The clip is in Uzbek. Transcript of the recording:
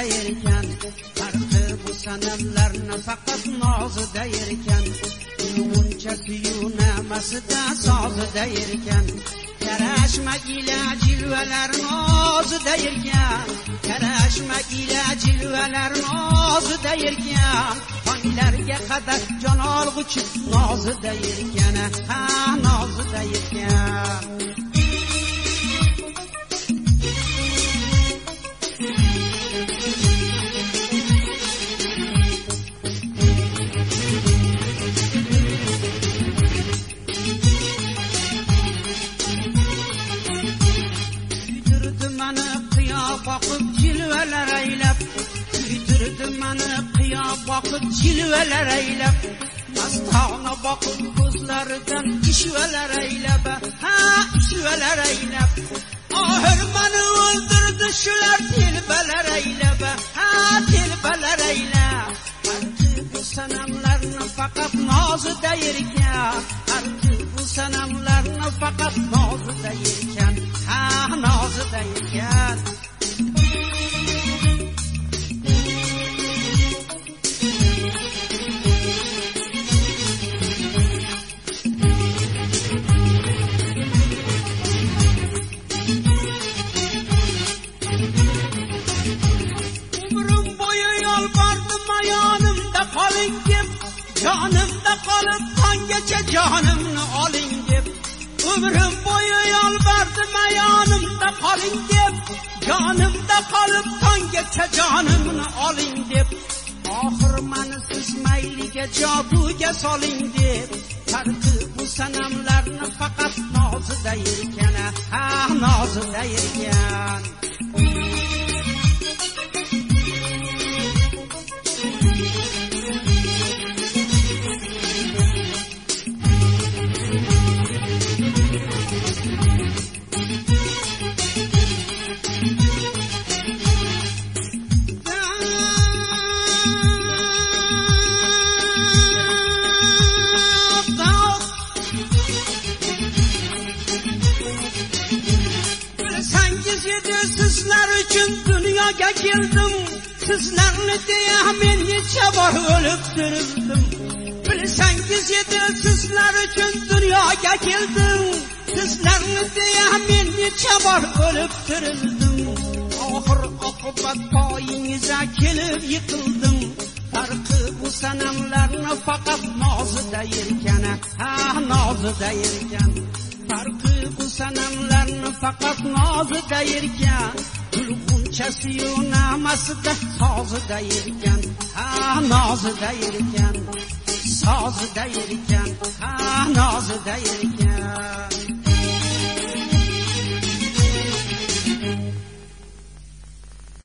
erkan, farqi bu sanamlarni faqat nozida erkan, unchasi-yu namasida sozida erkan, karashma ila jilvalar nozida erkan, karashma ila jilvalar nozida erkan, tonglarga qadar jon olg'uchi nozida erkan, ha nozida erkan. Boqib jilvalar aylab, bitirdi mani qiyo boqib jilvalar aylab, mastona boqib ko'zlaridan ishvalar aylab, ha ishvalar aylab, oxir mani o'ldirdi shular telbalar aylab, ha telbalar aylab. Balki bu sanamlarni faqat nozida erkan, balki bu sanamlarni faqat nozida erkan, ha nozida erkan. Canımda kalıp tangacha canımni oling deb, umrim bo'yi yolbardim ayonimda qoling deb, canımda kalıp tangacha canımni oling deb, oxir mani siz mayliga joduga soling deb, farqi bu sanamlarni faqat nozida erkan, ha nozida erkan. Sizlar uchun dunyoga keldim, sizlarni deya men necha bor o'lib tirildim. Bilsangiz edi sizlar uchun dunyoga keldim, sizlarni deya men necha bor o'lib tirildim. Oxir oqibat poyingizga kelib yiqildim. Farqi bu sanamlarni faqat nozida erkan, ha nozida erkan. Farqi bu sanamlarni faqat nozida erkan, gulg'unchasi-yu namasida sozida erkan, ha nozida erkan, sozida erkan, ha nozida erkan.